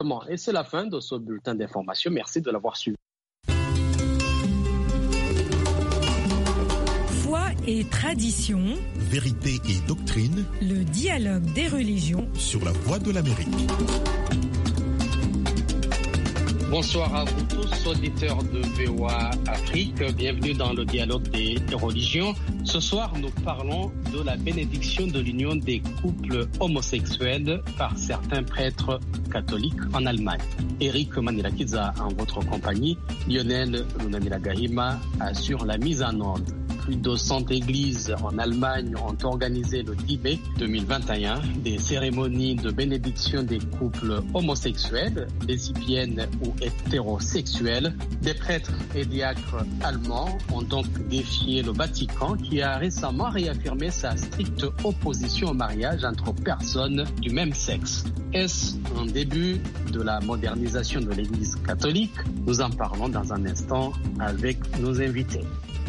Et c'est la fin de ce bulletin d'information. Merci de l'avoir suivi. Foi et tradition, vérité et doctrine, le dialogue des religions sur la Voix de l'Amérique. Bonsoir à vous tous, auditeurs de VOA Afrique. Bienvenue dans le dialogue des religions. Ce soir, nous parlons de la bénédiction de l'union des couples homosexuels par certains prêtres catholiques en Allemagne. Eric Manirakiza en votre compagnie, Lionel Lunamilagahima assure la mise en ordre. Plus de 100 églises en Allemagne ont organisé le 10 mai 2021 des cérémonies de bénédiction des couples homosexuels, lesbiennes ou hétérosexuels. Des prêtres et diacres allemands ont donc défié le Vatican qui a récemment réaffirmé sa stricte opposition au mariage entre personnes du même sexe. Est-ce un début de la modernisation de l'Église catholique? Nous en parlons dans un instant avec nos invités.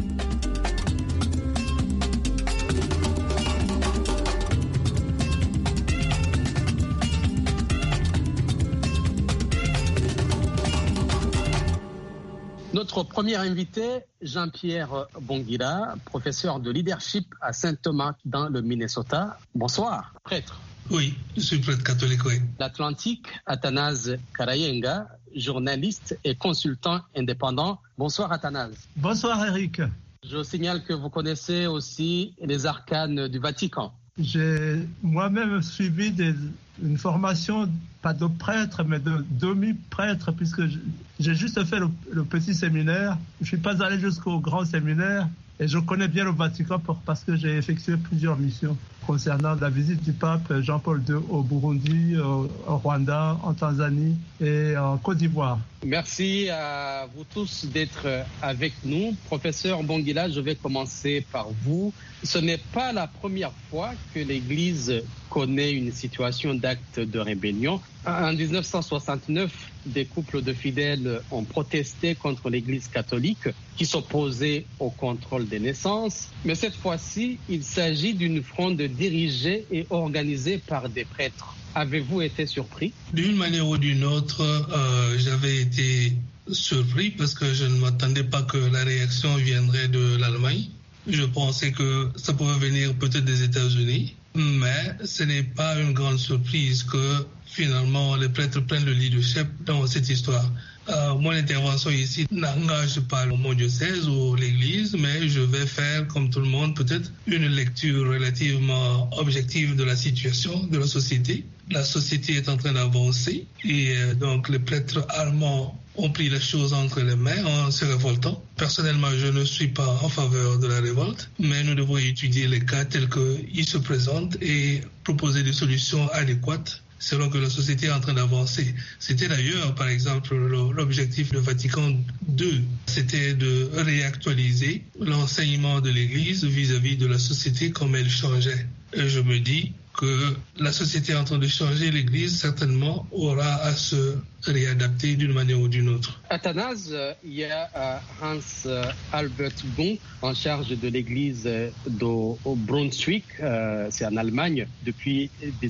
Notre premier invité, Jean-Pierre Bonguila, professeur de leadership à Saint-Thomas dans le Minnesota. Bonsoir, prêtre. Oui, je suis prêtre catholique, oui. L'Atlantique, Athanase Karayenga, journaliste et consultant indépendant. Bonsoir Athanase. Bonsoir Eric. Je signale que vous connaissez aussi les arcanes du Vatican. J'ai moi-même suivi une formation, pas de prêtre, mais de demi-prêtre, puisque j'ai juste fait le petit séminaire. Je ne suis pas allé jusqu'au grand séminaire et je connais bien le Vatican parce que j'ai effectué plusieurs missions concernant la visite du pape Jean-Paul II au Burundi, au Rwanda, en Tanzanie et en Côte d'Ivoire. Merci à vous tous d'être avec nous. Professeur Bonguila, je vais commencer par vous. Ce n'est pas la première fois que l'Église connaît une situation d'acte de rébellion. En 1969, des couples de fidèles ont protesté contre l'Église catholique qui s'opposait au contrôle des naissances. Mais cette fois-ci, il s'agit d'une fronde dirigée et organisée par des prêtres. Avez-vous été surpris? D'une manière ou d'une autre, j'avais été surpris parce que je ne m'attendais pas que la réaction viendrait de l'Allemagne. Je pensais que ça pouvait venir peut-être des États-Unis, mais ce n'est pas une grande surprise que finalement les prêtres prennent le leadership dans cette histoire. Mon intervention ici n'engage pas mon diocèse ou l'Église, mais je vais faire, comme tout le monde, peut-être une lecture relativement objective de la situation de la société. La société est en train d'avancer et donc les prêtres allemands ont pris les choses entre les mains en se révoltant. Personnellement, je ne suis pas en faveur de la révolte, mais nous devons étudier les cas tels qu'ils se présentent et proposer des solutions adéquates selon que la société est en train d'avancer. C'était d'ailleurs, par exemple, l'objectif de Vatican II, c'était de réactualiser l'enseignement de l'Église vis-à-vis de la société comme elle changeait. Et je me dis que la société est en train de changer, l'Église certainement aura à se réadapter d'une manière ou d'une autre. Athanase, il y a Hans Albert Gung en charge de l'Église de Brunswick, c'est en Allemagne, depuis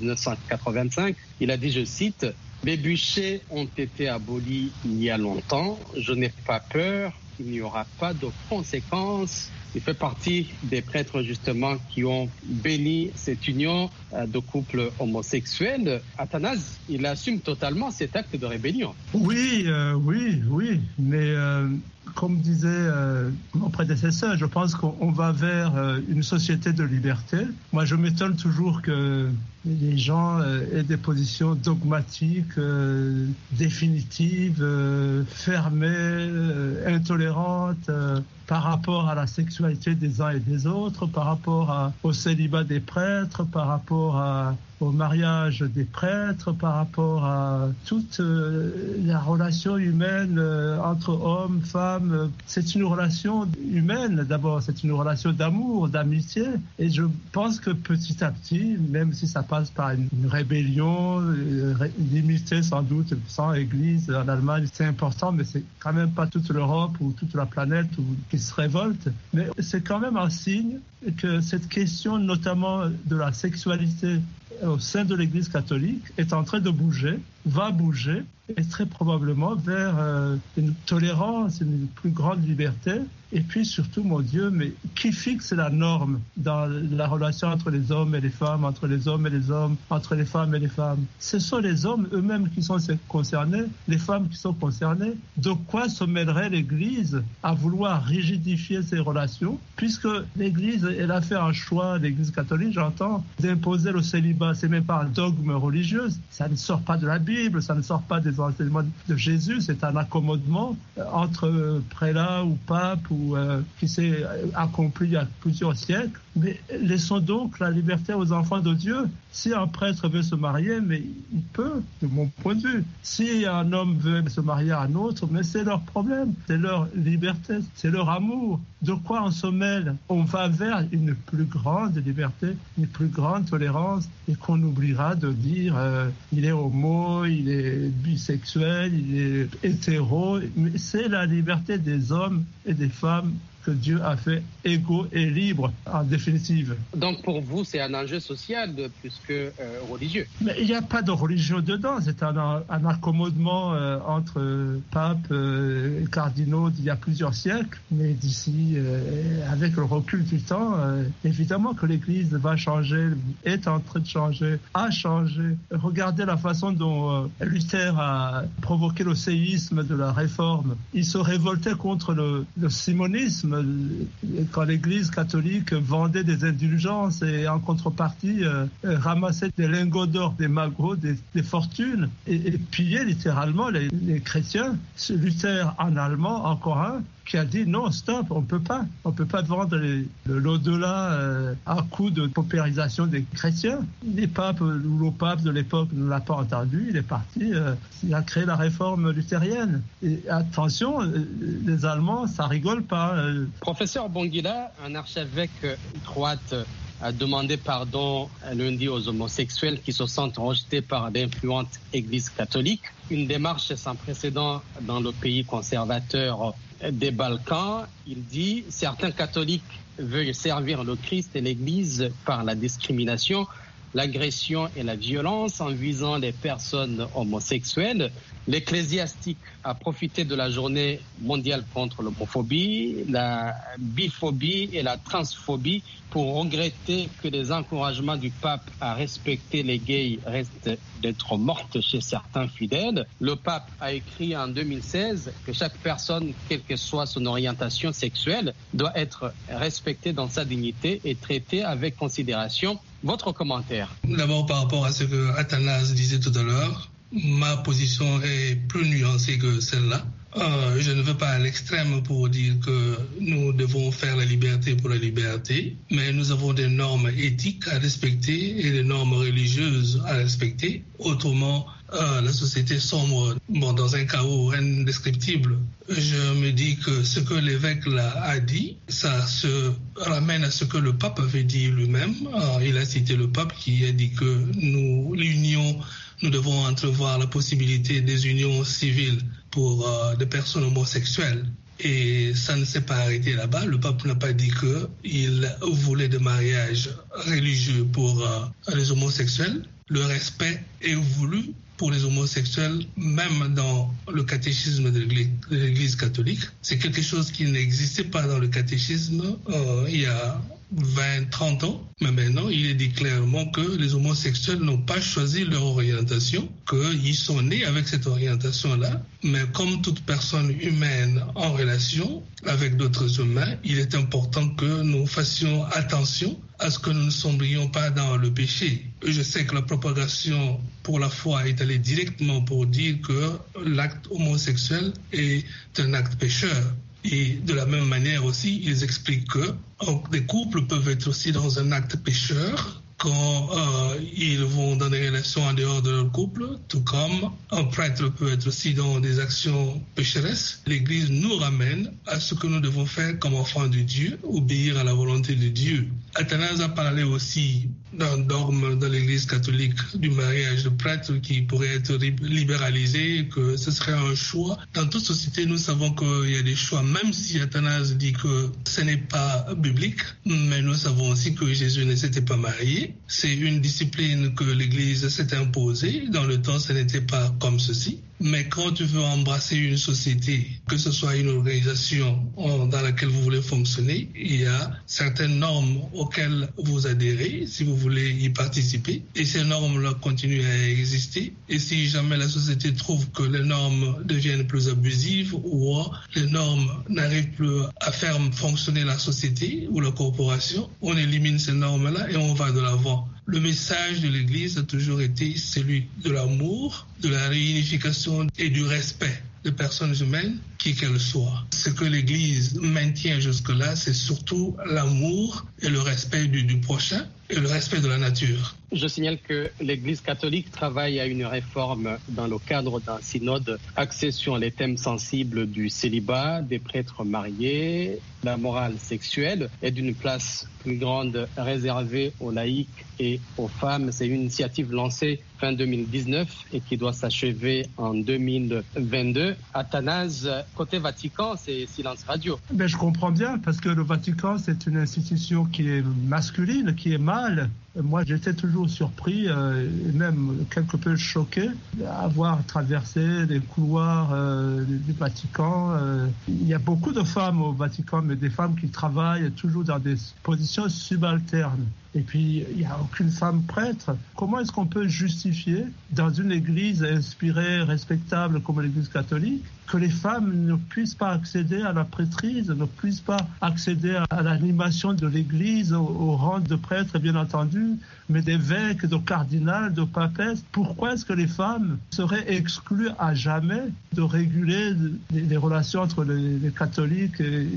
1985. Il a dit, je cite, « Les bûchers ont été abolis il y a longtemps. Je n'ai pas peur. Il n'y aura pas de conséquences. » Il fait partie des prêtres justement qui ont béni cette union de couples homosexuels. Athanase, il assume totalement cet acte de rébellion. Oui, mais comme disait mon prédécesseur, je pense qu'on va vers une société de liberté. Moi, je m'étonne toujours que les gens aient des positions dogmatiques, définitives, fermées, intolérantes par rapport à la sexualité des uns et des autres, par rapport au célibat des prêtres, par rapport au mariage des prêtres, par rapport à toute la relation humaine entre hommes, femmes. C'est une relation humaine d'abord, c'est une relation d'amour, d'amitié. Et je pense que petit à petit, même si ça passe par une rébellion limitée sans doute, sans église en Allemagne, c'est important, mais c'est quand même pas toute l'Europe ou toute la planète qui se révolte. Mais c'est quand même un signe que cette question, notamment de la sexualité au sein de l'Église catholique est en train de bouger, va bouger, et très probablement vers une tolérance, une plus grande liberté. Et puis surtout, mon Dieu, mais qui fixe la norme dans la relation entre les hommes et les femmes, entre les hommes et les hommes, entre les femmes et les femmes? Ce sont les hommes eux-mêmes qui sont concernés, les femmes qui sont concernées. De quoi se mêlerait l'Église à vouloir rigidifier ces relations, puisque l'Église, elle a fait un choix, l'Église catholique, j'entends, d'imposer le célibat. C'est même pas un dogme religieux, ça ne sort pas de la Bible, ça ne sort pas des enseignements de Jésus, c'est un accommodement entre prélats ou papes qui s'est accompli il y a plusieurs siècles. Mais laissons donc la liberté aux enfants de Dieu. Si un prêtre veut se marier, mais il peut, de mon point de vue. Si un homme veut se marier à un autre, mais c'est leur problème, c'est leur liberté, c'est leur amour. De quoi on se mêle? On va vers une plus grande liberté, une plus grande tolérance, et qu'on oubliera de dire il est homo, il est bisexuel, il est hétéro. Mais c'est la liberté des hommes et des femmes que Dieu a fait égaux et libres, en définitive. Donc pour vous, c'est un enjeu social plus que religieux? Mais il n'y a pas de religion dedans, c'est un accommodement entre papes et cardinaux d'il y a plusieurs siècles. Mais d'ici, avec le recul du temps, évidemment que l'Église va changer, est en train de changer, a changé. Regardez la façon dont Luther a provoqué le séisme de la Réforme. Il se révoltait contre le simonisme, quand l'Église catholique vendait des indulgences et en contrepartie ramassait des lingots d'or, des magots, des fortunes et pillait littéralement les chrétiens. Luther en allemand, encore un, qui a dit non, stop, on peut pas vendre l'au-delà à coup de paupérisation des chrétiens. Les papes ou le pape de l'époque ne l'a pas entendu, il est parti, il a créé la réforme luthérienne. Et attention, les Allemands, ça rigole pas. Professeur Bonguila, un archevêque croate a demandé pardon lundi aux homosexuels qui se sentent rejetés par l'influente Église catholique. Une démarche sans précédent dans le pays conservateur des Balkans. Il dit « Certains catholiques veulent servir le Christ et l'Église par la discrimination, l'agression et la violence en visant les personnes homosexuelles. L'ecclésiastique a profité de la journée mondiale contre l'homophobie, la biphobie et la transphobie pour regretter que les encouragements du pape à respecter les gays restent d'être mortes chez certains fidèles. Le pape a écrit en 2016 que chaque personne, quelle que soit son orientation sexuelle, doit être respectée dans sa dignité et traitée avec considération. Votre commentaire? D'abord, par rapport à ce que Athanase disait tout à l'heure, ma position est plus nuancée que celle-là. Je ne veux pas à l'extrême pour dire que nous devons faire la liberté pour la liberté, mais nous avons des normes éthiques à respecter et des normes religieuses à respecter. Autrement, la société sombre dans un chaos indescriptible. Je me dis que ce que l'évêque là a dit, ça se ramène à ce que le pape avait dit lui-même. Il a cité le pape qui a dit que nous devons entrevoir la possibilité des unions civiles pour des personnes homosexuelles. Et ça ne s'est pas arrêté là-bas. Le pape n'a pas dit qu'il voulait des mariages religieux pour les homosexuels. Le respect est voulu pour les homosexuels, même dans le catéchisme de l'Église catholique. C'est quelque chose qui n'existait pas dans le catéchisme il y a 20-30 ans, mais maintenant il est dit clairement que les homosexuels n'ont pas choisi leur orientation, qu'ils sont nés avec cette orientation-là, mais comme toute personne humaine en relation avec d'autres humains, il est important que nous fassions attention à ce que nous ne sombrions pas dans le péché. Je sais que la propagation pour la foi est allée directement pour dire que l'acte homosexuel est un acte pécheur. Et de la même manière aussi, ils expliquent que des couples peuvent être aussi dans un acte pécheur quand ils vont dans des relations en dehors de leur couple, tout comme un prêtre peut être aussi dans des actions pécheresses. L'Église nous ramène à ce que nous devons faire comme enfants de Dieu, obéir à la volonté de Dieu. Athanase a parlé aussi d'un dogme dans l'Église catholique du mariage de prêtres qui pourrait être libéralisé, que ce serait un choix. Dans toute société, nous savons qu'il y a des choix, même si Athanase dit que ce n'est pas biblique, mais nous savons aussi que Jésus ne s'était pas marié. C'est une discipline que l'Église s'est imposée. Dans le temps, ce n'était pas comme ceci. Mais quand tu veux embrasser une société, que ce soit une organisation dans laquelle vous voulez fonctionner, il y a certaines normes auxquelles vous adhérez si vous voulez y participer. Et ces normes-là continuent à exister. Et si jamais la société trouve que les normes deviennent plus abusives ou les normes n'arrivent plus à faire fonctionner la société ou la corporation, on élimine ces normes-là et on va de l'avant. Le message de l'Église a toujours été celui de l'amour, de la réunification et du respect des personnes humaines, qui qu'elles soient. Ce que l'Église maintient jusque-là, c'est surtout l'amour et le respect du prochain et le respect de la nature. Je signale que l'Église catholique travaille à une réforme dans le cadre d'un synode axé sur les thèmes sensibles du célibat, des prêtres mariés, la morale sexuelle et d'une place plus grande réservée aux laïcs et aux femmes. C'est une initiative lancée fin 2019 et qui doit s'achever en 2022. Athanase, côté Vatican, c'est silence radio. Mais je comprends bien, parce que le Vatican, c'est une institution qui est masculine, qui est mâle. Moi, j'étais toujours surpris et même quelque peu choqué d'avoir traversé les couloirs du Vatican. Il y a beaucoup de femmes au Vatican, mais des femmes qui travaillent toujours dans des positions subalternes. Et puis, il n'y a aucune femme prêtre. Comment est-ce qu'on peut justifier, dans une église inspirée, respectable comme l'église catholique, que les femmes ne puissent pas accéder à la prêtrise, ne puissent pas accéder à l'animation de l'église, au rang de prêtre, bien entendu, mais d'évêques, de cardinal, de papesses? Pourquoi est-ce que les femmes seraient exclues à jamais de réguler les relations entre les catholiques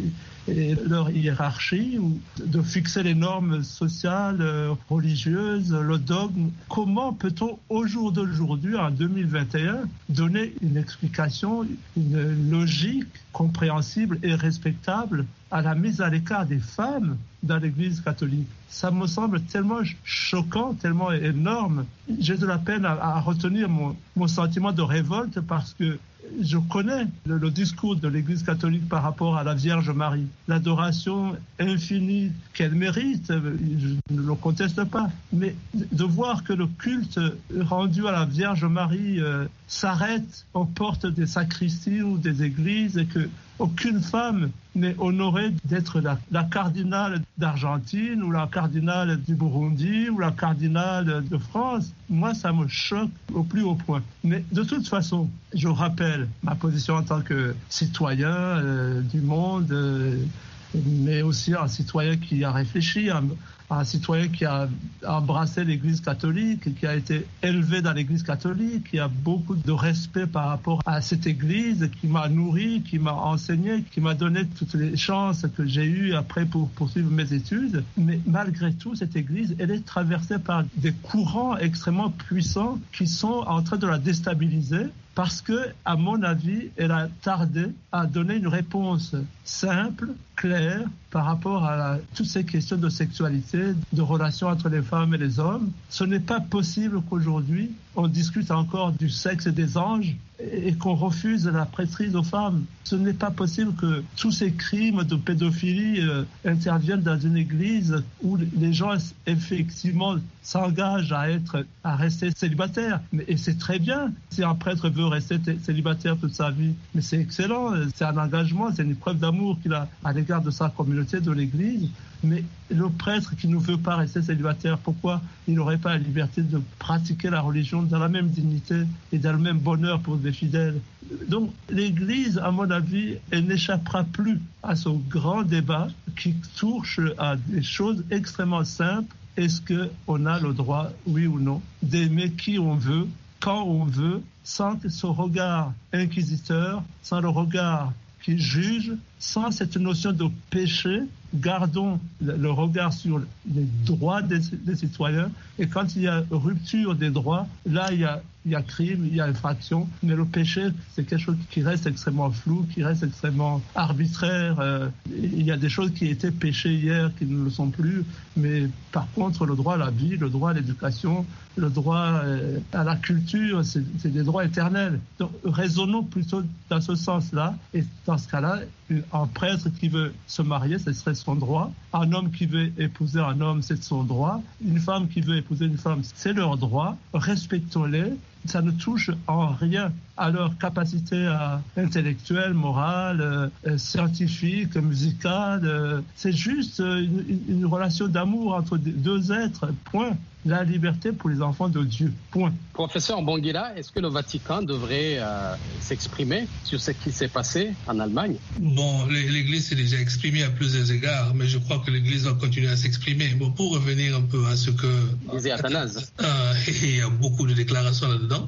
et leur hiérarchie, ou de fixer les normes sociales, religieuses, le dogme? Comment peut-on, au jour d'aujourd'hui, en 2021, donner une explication, une logique compréhensible et respectable à la mise à l'écart des femmes dans l'Église catholique? Ça me semble tellement choquant, tellement énorme. J'ai de la peine à retenir mon sentiment de révolte, parce que je connais le discours de l'Église catholique par rapport à la Vierge Marie, l'adoration infinie qu'elle mérite, je ne le conteste pas, mais de voir que le culte rendu à la Vierge Marie s'arrête aux portes des sacristies ou des églises, et que aucune femme n'est honorée d'être la cardinale d'Argentine ou la cardinale du Burundi ou la cardinale de France. Moi, ça me choque au plus haut point. Mais de toute façon, je rappelle ma position en tant que citoyen du monde, mais aussi un citoyen qui a réfléchi, un citoyen qui a embrassé l'Église catholique, qui a été élevé dans l'Église catholique, qui a beaucoup de respect par rapport à cette Église, qui m'a nourri, qui m'a enseigné, qui m'a donné toutes les chances que j'ai eues après pour poursuivre mes études. Mais malgré tout, cette Église, elle est traversée par des courants extrêmement puissants qui sont en train de la déstabiliser, parce que, à mon avis, elle a tardé à donner une réponse simple, claire, par rapport à toutes ces questions de sexualité, de relations entre les femmes et les hommes. Ce n'est pas possible qu'aujourd'hui, on discute encore du sexe des anges et qu'on refuse la prêtrise aux femmes. Ce n'est pas possible que tous ces crimes de pédophilie interviennent dans une église où les gens effectivement s'engagent à rester célibataires. Et c'est très bien si un prêtre veut rester célibataire toute sa vie. Mais c'est excellent, c'est un engagement, c'est une preuve d'amour qu'il a à l'égard de sa communauté, de l'église. Mais le prêtre qui ne veut pas rester célibataire, pourquoi il n'aurait pas la liberté de pratiquer la religion dans la même dignité et dans le même bonheur pour des fidèles? Donc l'Église, à mon avis, elle n'échappera plus à ce grand débat qui touche à des choses extrêmement simples. Est-ce qu'on a le droit, oui ou non, d'aimer qui on veut, quand on veut, sans ce regard inquisiteur, sans le regard qui juge sans cette notion de péché, gardons le regard sur les droits des citoyens. Et quand il y a rupture des droits, là, il y a crime, il y a infraction. Mais le péché, c'est quelque chose qui reste extrêmement flou, qui reste extrêmement arbitraire. Il y a des choses qui étaient péchées hier, qui ne le sont plus. Mais par contre, le droit à la vie, le droit à l'éducation, le droit à la culture, c'est des droits éternels. Donc, raisonnons plutôt dans ce sens-là. Et dans ce cas-là, un prêtre qui veut se marier, ce serait son droit. Un homme qui veut épouser un homme, c'est son droit. Une femme qui veut épouser une femme, c'est leur droit. Respectons-les. Ça ne touche en rien à leur capacité intellectuelle, morale, scientifique, musicale. C'est juste une relation d'amour entre deux êtres, point. La liberté pour les enfants de Dieu, point. Professeur Bonguila, est-ce que le Vatican devrait s'exprimer sur ce qui s'est passé en Allemagne? Bon, l'Église s'est déjà exprimée à plusieurs égards, mais je crois que l'Église va continuer à s'exprimer. Bon, pour revenir un peu à ce que disait Athanase, il y a beaucoup de déclarations là-dedans,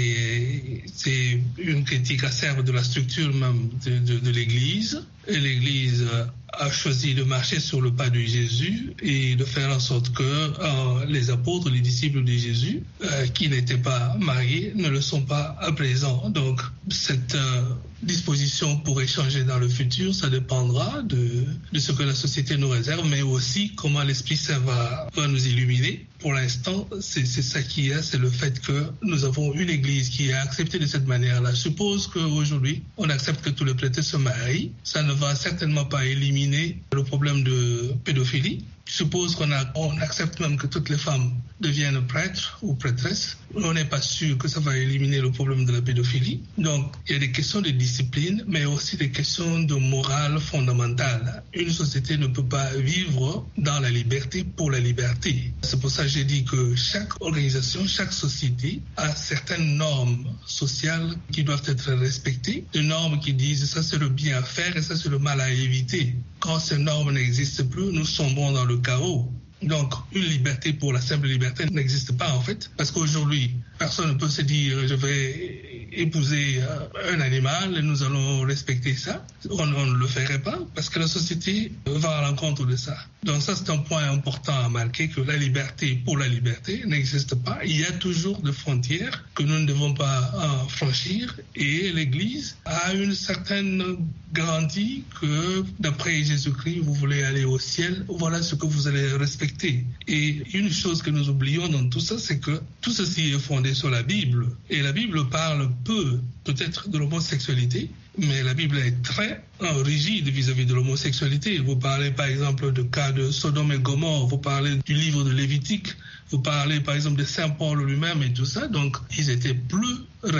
et c'est une critique acerbe de la structure même de l'Église. Et l'Église a choisi de marcher sur le pas de Jésus et de faire en sorte que les apôtres, les disciples de Jésus, qui n'étaient pas mariés, ne le sont pas à présent. Donc, cette disposition pour échanger dans le futur, ça dépendra de ce que la société nous réserve, mais aussi comment l'Esprit Saint va nous illuminer. Pour l'instant, c'est ça qui est, c'est le fait que nous avons une Église qui a accepté de cette manière-là. Je suppose qu'aujourd'hui, on accepte que tous les prêtres se marient. Ça ne va certainement pas éliminer le problème de pédophilie. Je suppose qu'on accepte même que toutes les femmes deviennent prêtres ou prêtresses. On n'est pas sûr que ça va éliminer le problème de la pédophilie. Donc, il y a des questions de discipline, mais aussi des questions de morale fondamentale. Une société ne peut pas vivre dans la liberté pour la liberté. C'est pour ça que j'ai dit que chaque organisation, chaque société a certaines normes sociales qui doivent être respectées. Des normes qui disent ça c'est le bien à faire et ça c'est le mal à éviter. Quand ces normes n'existent plus, nous sombrons dans le chaos. Donc, une liberté pour la simple liberté n'existe pas en fait, parce qu'aujourd'hui, personne ne peut se dire je vais épouser un animal et nous allons respecter ça. On ne le ferait pas parce que la société va à l'encontre de ça. Donc ça, c'est un point important à marquer, que la liberté pour la liberté n'existe pas. Il y a toujours des frontières que nous ne devons pas franchir, et l'Église a une certaine garantie que d'après Jésus-Christ, vous voulez aller au ciel, voilà ce que vous allez respecter. Et une chose que nous oublions dans tout ça, c'est que tout ceci est fondé sur la Bible. Et la Bible parle peu, peut-être, de l'homosexualité, mais la Bible est très rigide vis-à-vis de l'homosexualité. Vous parlez par exemple de cas de Sodome et Gomorrhe, vous parlez du livre de Lévitique, vous parlez par exemple de Saint Paul lui-même et tout ça. Donc ils étaient plus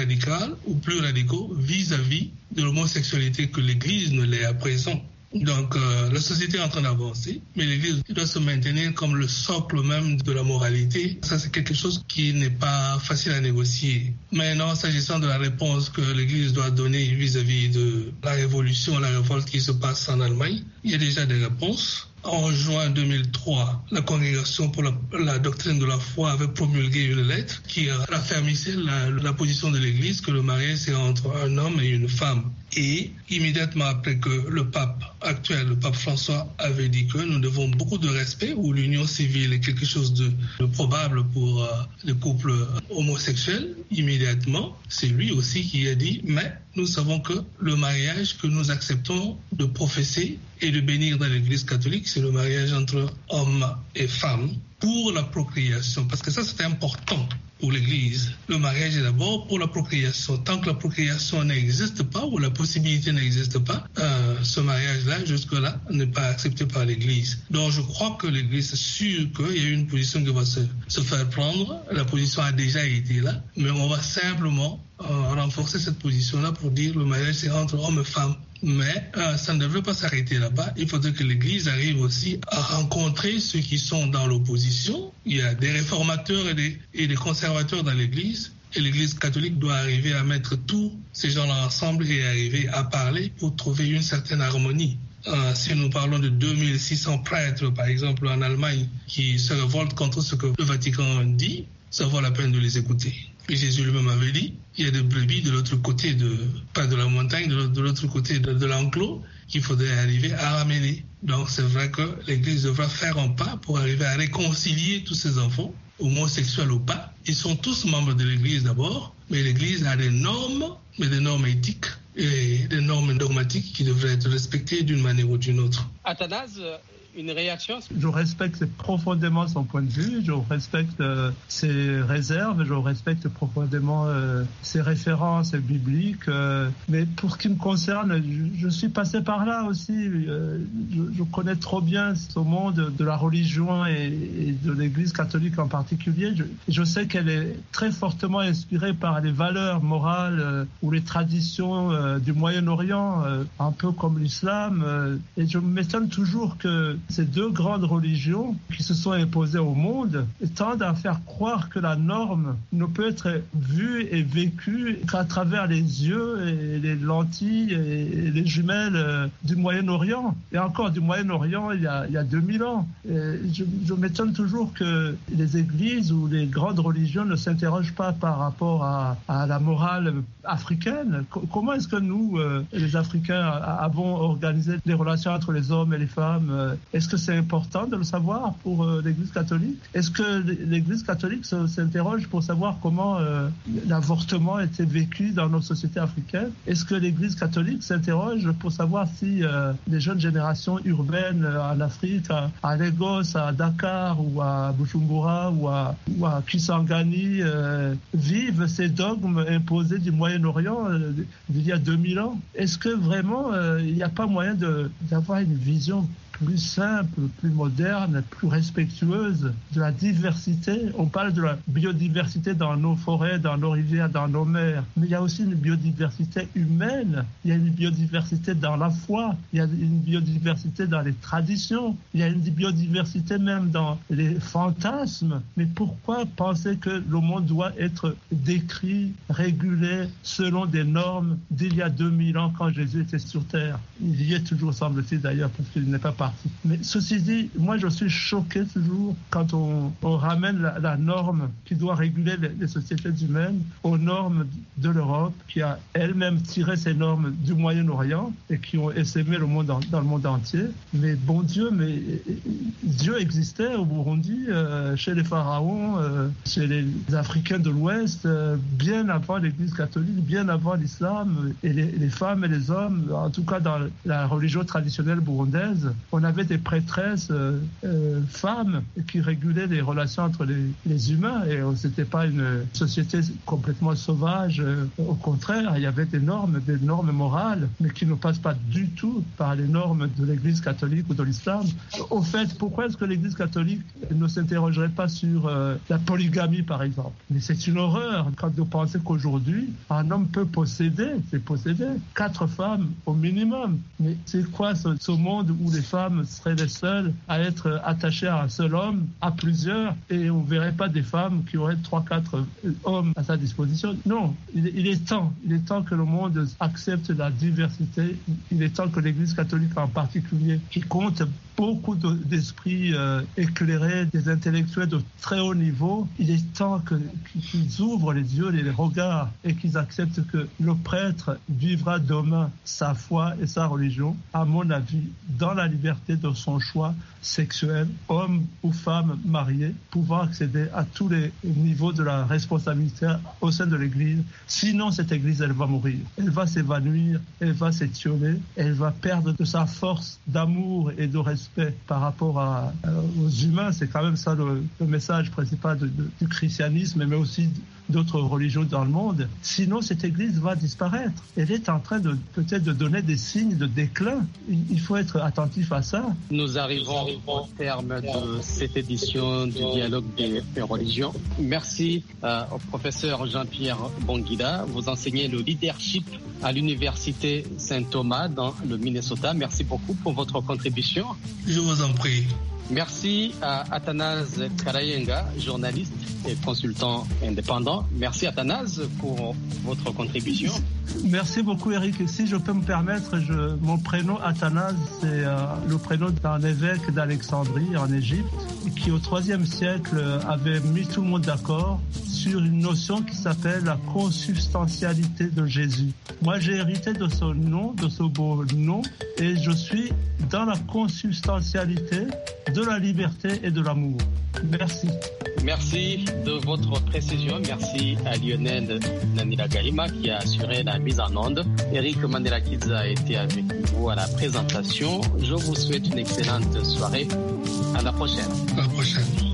radicaux vis-à-vis de l'homosexualité que l'Église ne l'est à présent. Donc la société est en train d'avancer, mais l'Église doit se maintenir comme le socle même de la moralité. Ça, c'est quelque chose qui n'est pas facile à négocier. Maintenant, s'agissant de la réponse que l'Église doit donner vis-à-vis de la révolution, la révolte qui se passe en Allemagne, il y a déjà des réponses. En juin 2003, la Congrégation pour la doctrine de la foi avait promulgué une lettre qui raffermissait la position de l'Église que le mariage c'est entre un homme et une femme. Et immédiatement après que le pape actuel, le pape François, avait dit que nous devons beaucoup de respect, où l'union civile est quelque chose de probable pour les couples homosexuels, immédiatement, c'est lui aussi qui a dit, mais nous savons que le mariage que nous acceptons de professer et de bénir dans l'Église catholique, c'est le mariage entre hommes et femmes pour la procréation, parce que ça c'est important pour l'Église. Le mariage est d'abord pour la procréation. Tant que la procréation n'existe pas ou la possibilité n'existe pas, ce mariage-là, jusque-là, n'est pas accepté par l'Église. Donc je crois que l'Église est sûre qu'il y a une position qui va se faire prendre. La position a déjà été là, mais on va simplement renforcer cette position-là pour dire le mariage c'est entre hommes et femmes. Mais ça ne devrait pas s'arrêter là-bas. Il faudrait que l'Église arrive aussi à rencontrer ceux qui sont dans l'opposition. Il y a des réformateurs et des conservateurs dans l'Église. Et l'Église catholique doit arriver à mettre tous ces gens-là ensemble et arriver à parler pour trouver une certaine harmonie. Si nous parlons de 2600 prêtres, par exemple, en Allemagne, qui se révoltent contre ce que le Vatican dit, ça vaut la peine de les écouter. Et Jésus lui-même avait dit, il y a des brebis de l'autre côté, pas de la montagne, de l'autre côté de l'enclos, qu'il faudrait arriver à ramener. Donc c'est vrai que l'Église devra faire un pas pour arriver à réconcilier tous ces enfants, homosexuels ou pas. Ils sont tous membres de l'Église d'abord, mais l'Église a des normes, mais des normes éthiques et des normes dogmatiques qui devraient être respectées d'une manière ou d'une autre. Athanase, une réaction? Je respecte profondément son point de vue, je respecte ses réserves, je respecte profondément ses références bibliques. Mais pour ce qui me concerne, je suis passé par là aussi. Je connais trop bien ce monde de la religion et de l'Église catholique en particulier. Je sais qu'elle est très fortement inspirée par les valeurs morales ou les traditions du Moyen-Orient, un peu comme l'islam. Et je m'étonne toujours que ces deux grandes religions qui se sont imposées au monde tendent à faire croire que la norme ne peut être vue et vécue qu'à travers les yeux et les lentilles et les jumelles du Moyen-Orient. Et encore du Moyen-Orient il y a 2000 ans. Et je m'étonne toujours que les églises ou les grandes religions ne s'interrogent pas par rapport à la morale africaine. Comment est-ce que nous, les Africains, avons organisé les relations entre les hommes et les femmes? Est-ce que c'est important de le savoir pour l'Église catholique? Est-ce que l'Église catholique s'interroge pour savoir comment l'avortement était vécu dans nos sociétés africaines? Est-ce que l'Église catholique s'interroge pour savoir si les jeunes générations urbaines en Afrique, à Lagos, à Dakar ou à Bujumbura ou à Kisangani vivent ces dogmes imposés du Moyen-Orient d'il y a 2000 ans? Est-ce que vraiment il n'y a pas moyen d'avoir une vision plus simple, plus moderne, plus respectueuse de la diversité? On parle de la biodiversité dans nos forêts, dans nos rivières, dans nos mers, mais il y a aussi une biodiversité humaine, il y a une biodiversité dans la foi, il y a une biodiversité dans les traditions, il y a une biodiversité même dans les fantasmes. Mais pourquoi penser que le monde doit être décrit, régulé selon des normes d'il y a 2000 ans quand Jésus était sur terre? Il y est toujours, semble-t-il d'ailleurs, parce qu'il n'est pas parti. Mais ceci dit, moi je suis choqué toujours quand on ramène la norme qui doit réguler les sociétés humaines aux normes de l'Europe, qui a elle-même tiré ces normes du Moyen-Orient et qui ont essaimé le monde dans le monde entier. Mais bon Dieu, mais Dieu existait au Burundi, chez les pharaons, chez les Africains de l'Ouest, bien avant l'Église catholique, bien avant l'islam, et les femmes et les hommes, en tout cas dans la religion traditionnelle burundaise, on avait des prêtresses femmes qui régulaient les relations entre les humains, et c'était pas une société complètement sauvage. Au contraire, il y avait des normes morales, mais qui ne passent pas du tout par les normes de l'Église catholique ou de l'islam. Au fait, pourquoi est-ce que l'Église catholique ne s'interrogerait pas sur la polygamie, par exemple? Mais c'est une horreur quand vous pensez qu'aujourd'hui, un homme peut posséder 4 femmes au minimum. Mais c'est quoi ce monde où les femmes seraient les seules à être attachées à un seul homme, à plusieurs, et on ne verrait pas des femmes qui auraient 3-4 hommes à sa disposition? Non, il est temps que le monde accepte la diversité. Il est temps que l'Église catholique en particulier, qui compte beaucoup d'esprits éclairés, des intellectuels de très haut niveau, il est temps qu'ils ouvrent les yeux et les regards et qu'ils acceptent que le prêtre vivra demain sa foi et sa religion, à mon avis, dans la liberté de son choix sexuel, homme ou femme mariée, pouvant accéder à tous les niveaux de la responsabilité au sein de l'Église. Sinon, cette Église, elle va mourir. Elle va s'évanouir, elle va s'étioler, elle va perdre de sa force d'amour et de respect par rapport aux humains. C'est quand même ça le message principal du christianisme, mais aussi d'autres religions dans le monde. Sinon, cette Église va disparaître. Elle est en train peut-être de donner des signes de déclin. Il faut être attentif à ça. Nous arrivons au terme de cette édition du Dialogue des religions. Merci au professeur Jean-Pierre Bonguida. Vous enseignez le leadership à l'Université Saint-Thomas dans le Minnesota. Merci beaucoup pour votre contribution. Je vous en prie. Merci à Athanase Karayenga, journaliste et consultant indépendant. Merci Athanase pour votre contribution. Merci beaucoup Eric. Si je peux me permettre, mon prénom Athanase, c'est le prénom d'un évêque d'Alexandrie en Égypte. qui au IIIe siècle avait mis tout le monde d'accord sur une notion qui s'appelle la consubstantialité de Jésus. Moi, j'ai hérité de ce nom, de ce beau nom, et je suis dans la consubstantialité de la liberté et de l'amour. Merci. Merci de votre précision. Merci à Lionel Nanila-Gahima qui a assuré la mise en onde. Eric Mandela-Kidza a été avec vous à la présentation. Je vous souhaite une excellente soirée. À la prochaine. À la prochaine.